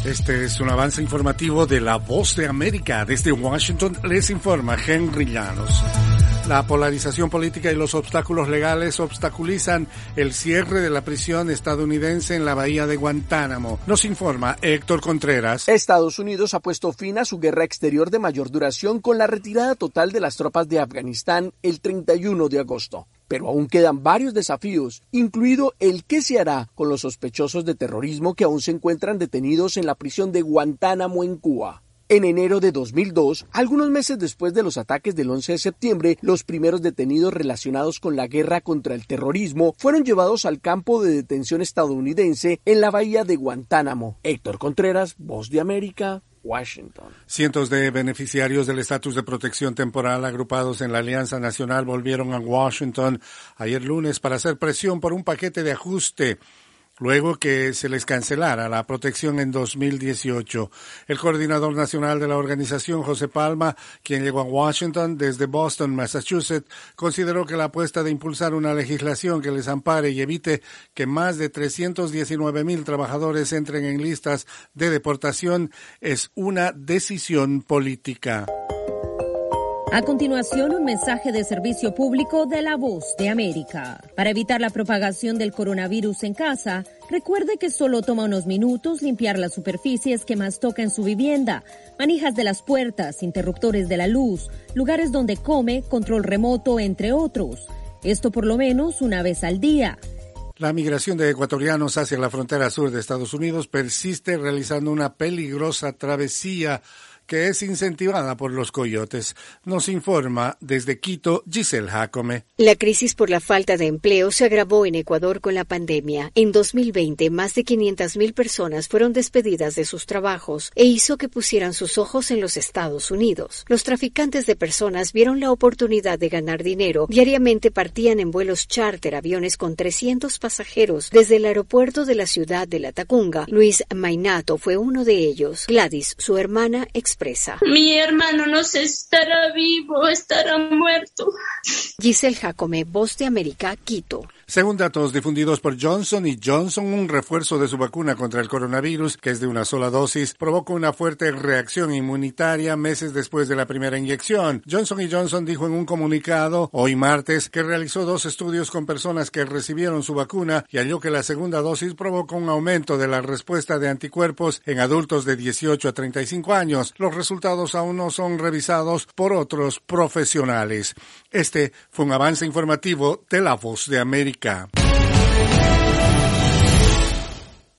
Este es un avance informativo de La Voz de América. Desde Washington les informa Henry Llanos. La polarización política y los obstáculos legales obstaculizan el cierre de la prisión estadounidense en la bahía de Guantánamo. Nos informa Héctor Contreras. Estados Unidos ha puesto fin a su guerra exterior de mayor duración con la retirada total de las tropas de Afganistán el 31 de agosto. Pero aún quedan varios desafíos, incluido el qué se hará con los sospechosos de terrorismo que aún se encuentran detenidos en la prisión de Guantánamo en Cuba. En enero de 2002, algunos meses después de los ataques del 11 de septiembre, los primeros detenidos relacionados con la guerra contra el terrorismo fueron llevados al campo de detención estadounidense en la bahía de Guantánamo. Héctor Contreras, Voz de América, Washington. Cientos de beneficiarios del estatus de protección temporal agrupados en la Alianza Nacional volvieron a Washington ayer lunes para hacer presión por un paquete de ajuste, luego que se les cancelara la protección en 2018. El coordinador nacional de la organización, José Palma, quien llegó a Washington desde Boston, Massachusetts, consideró que la apuesta de impulsar una legislación que les ampare y evite que más de 319,000 trabajadores entren en listas de deportación es una decisión política. A continuación, un mensaje de servicio público de La Voz de América. Para evitar la propagación del coronavirus en casa, recuerde que solo toma unos minutos limpiar las superficies que más toca en su vivienda, manijas de las puertas, interruptores de la luz, lugares donde come, control remoto, entre otros. Esto por lo menos una vez al día. La migración de ecuatorianos hacia la frontera sur de Estados Unidos persiste realizando una peligrosa travesía que es incentivada por los coyotes. Nos informa desde Quito, Giselle Jacome. La crisis por la falta de empleo se agravó en Ecuador con la pandemia. En 2020, más de 500,000 personas fueron despedidas de sus trabajos e hizo que pusieran sus ojos en los Estados Unidos. Los traficantes de personas vieron la oportunidad de ganar dinero. Diariamente partían en vuelos charter aviones con 300 pasajeros desde el aeropuerto de la ciudad de Latacunga. Luis Mainato fue uno de ellos. Gladys, su hermana, expresa: mi hermano no sé si estará vivo, estará muerto. Giselle Jacome, Voz de América, Quito. Según datos difundidos por Johnson & Johnson, un refuerzo de su vacuna contra el coronavirus, que es de una sola dosis, provocó una fuerte reacción inmunitaria meses después de la primera inyección. Johnson & Johnson dijo en un comunicado hoy martes que realizó 2 estudios con personas que recibieron su vacuna y halló que la segunda dosis provocó un aumento de la respuesta de anticuerpos en adultos de 18 a 35 años. Los resultados aún no son revisados por otros profesionales. Este fue un avance informativo de La Voz de América.